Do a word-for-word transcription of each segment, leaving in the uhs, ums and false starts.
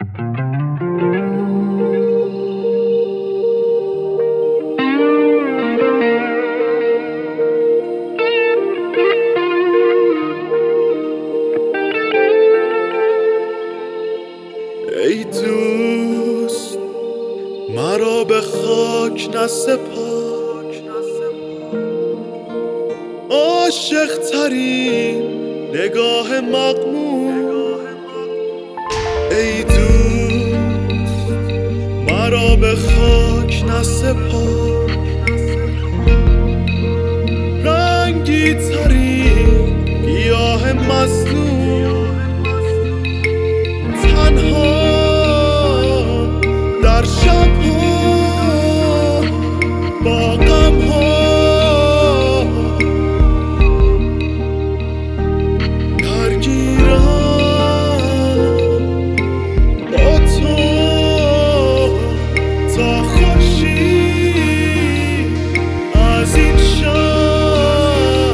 ای دوست مرا به خاک نسپار، عاشق ترین نگاه مغمور. ای دوست مرا به خاک نسپار، رنگی ترین گیاه مظلوم. تنها در شب‌ها با غم‌ها درگیرم با تو تا خورشید از این شب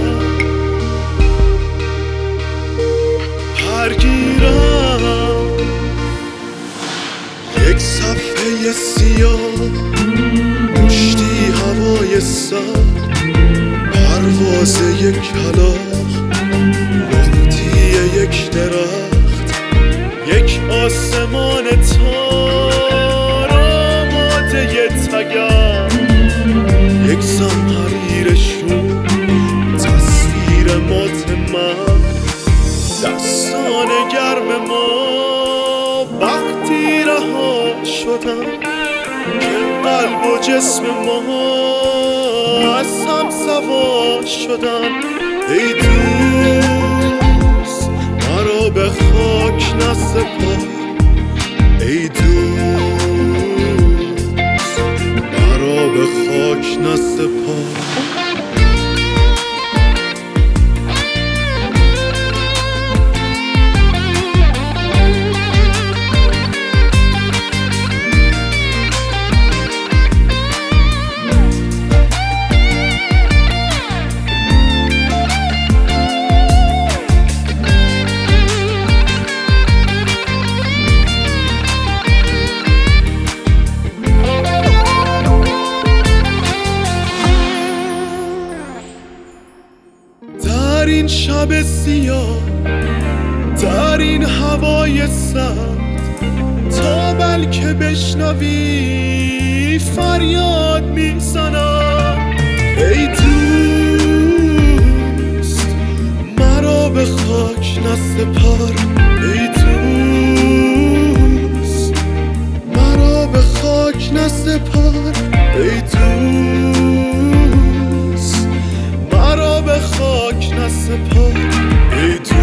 پرگیرم. یک صفحه سیاه، مشتی هوای سرد، پرواز یک کلاغ، لختی یک درخت، یک آسمان تار آماده تگرگ، یک زمحریر شوم، تصویر مات من، دستان گرم ما. وقتی رها شدم که قلب و جسم ما از هم سوا شدن. ای دوست مرا به خاک نسپار، ای دوست مرا به خاک نسپار. در این شب سیاه، در این هوای سرد، تا بلکه بشنوی فریاد میزنم. ای دوست مرا به خاک نسپار، ای دوست مرا به خاک نسپار، ای دوست مرا به خاک نسپار، ای دوست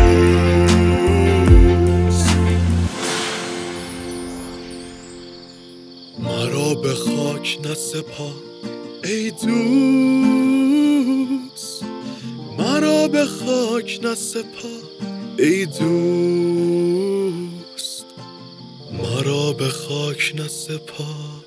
مرا به خاک نسپار، ای دوست مرا به خاک نسپار، ای دوست مرا به خاک نسپار.